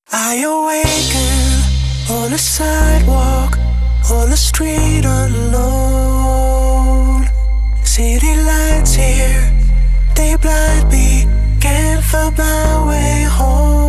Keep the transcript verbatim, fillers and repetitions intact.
I awaken on a sidewalk, on the street alone. City lights here, they blind me, can't find my way home.